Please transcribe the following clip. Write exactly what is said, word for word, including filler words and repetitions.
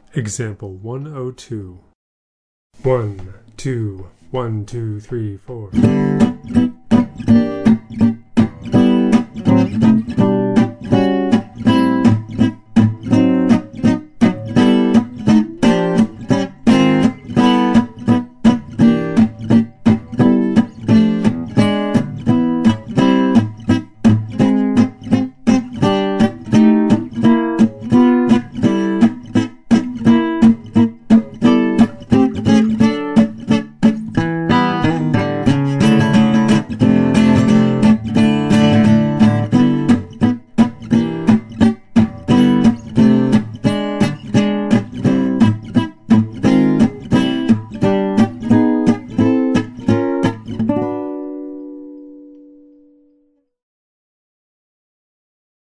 Example one oh two. One, two, one, two, three, four.